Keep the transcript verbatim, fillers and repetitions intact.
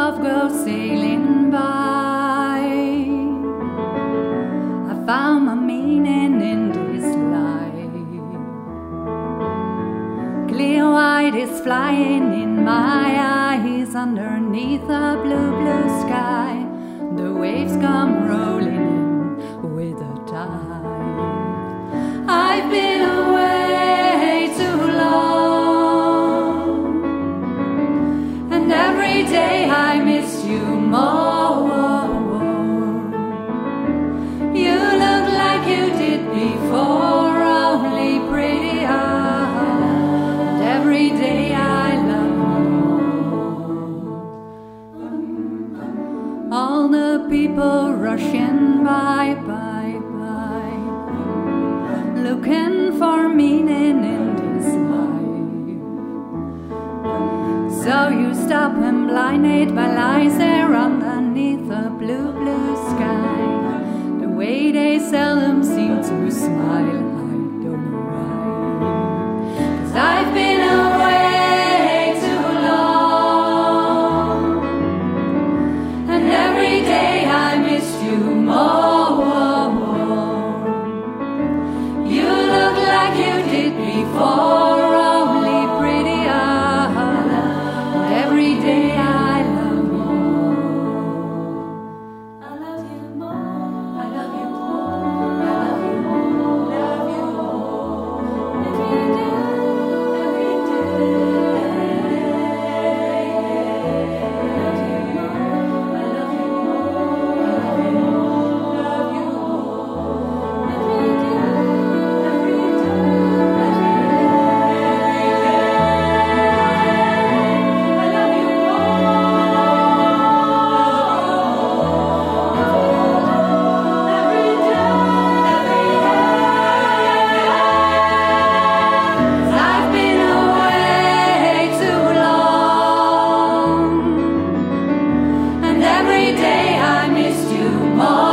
love goes sailing by. I found my meaning in this life. Clear white is flying in my eyes underneath a blue, blue sky. The waves come rolling in with the tide. I've been away too long, and every day I miss you more. You look like you did before, only prettier, and every day I love you. All the people rushing by, by, by, looking for meaning in this life. So you stop and blinded by lies there underneath the blue, blue sky. The way they seldom seem to smile, I don't know why. 'Cause I've been away too long, and every day I miss you more. You look like you did before, only prettier, and every day I love you more. I love you more. I love you more. I love you more. Love you more. Every day, every day. I love you more. I love you more. Love you more. Every day, every I've been away too long, and every day I miss you more.